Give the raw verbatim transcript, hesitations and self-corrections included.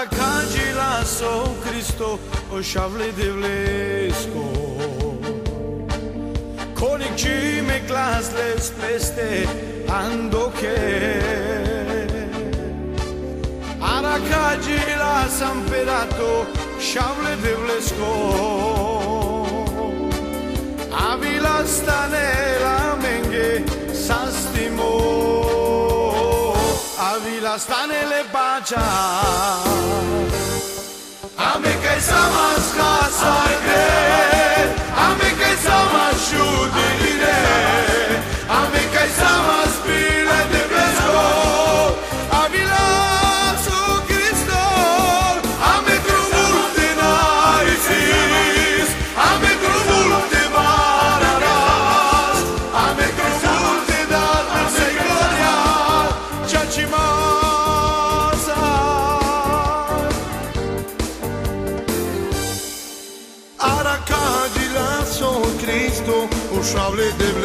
Aracangela so Cristo o șavle de vlesco Konik që me klasle spleste andoke Aracangela samperato șavle de vlesco Avila stane la menge sastimo Avila stane le bacia Ame che sama scasa ide Ame che sama sciudine Ame che sama spile de vesco Avila su Cristo Ame trumulte naisis Ame trumulte mararas Ame trumulte dar se gloria Ciacima Aracangela so Cristo o șavle de